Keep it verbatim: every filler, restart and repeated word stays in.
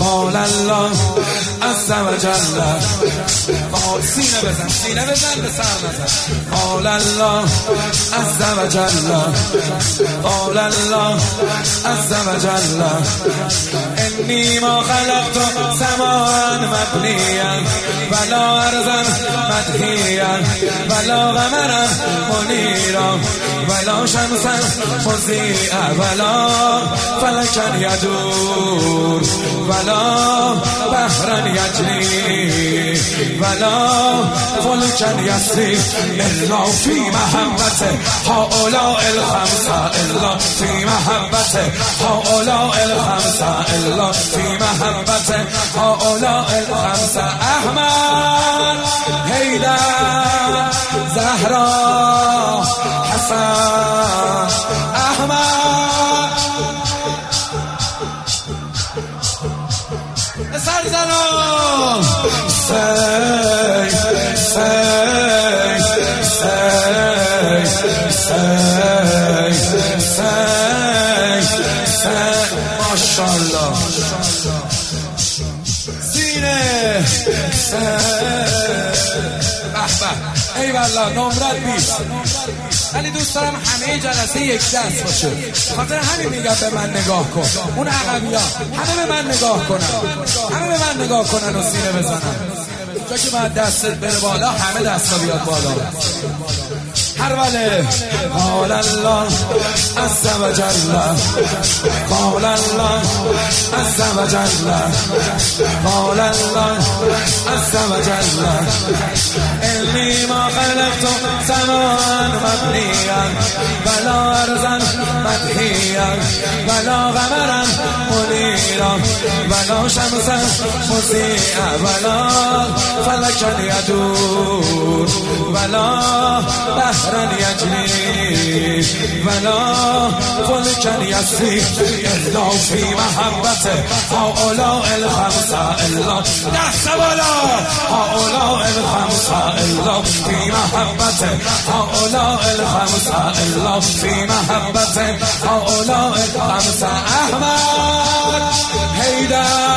قال الله عز و جل. سینه بزن سینه بزن به سر نزن. قال الله عز و جل. قال الله عز و جل انی ما خلقت سماء مبنیا ولا ارضا مدحیا ولا قمرا منیرا ولا شمسا مضیئا ولا فلکا یدور ولا بحرا یجری ولا فلکا یسری الا فی محبت هؤلاء الخمسه الا فی محبت هؤلاء الخمسه الا فی محبت هؤلاء الخمسه. احمد، حیدر، زهرا، حسن. احمد سر زنان سی سی سی سی سی سی ماشاءالله. سینه به ای والله نمرت بیست. ولی دوست دارم همه جلسه یک دست باشه. خاطر همین میگم به من نگاه کن. اون عقبیا همه به من نگاه کنن، همه به من نگاه کنن و سینه بزنن. جا که باید دستت بره بالا همه دستا بیاد بالا. هر وله. قال الله عز و جل. قال الله عز و جل. قال الله عز و جل انی ما خلقت سماء مبنیا ولا ارضا مدحیا ولا قمرا منیرا ولا شمسا مضیئا ولا فلکا یدور ولا بحرا یجری ولا فلکا یسری الا فی محبت هؤلاء الخمسه الا دست بالا هؤلاء الخمسه الا فی محبت هؤلاء الخمسه الا فی محبت هؤلاء الخمسه. احمد، حیدر،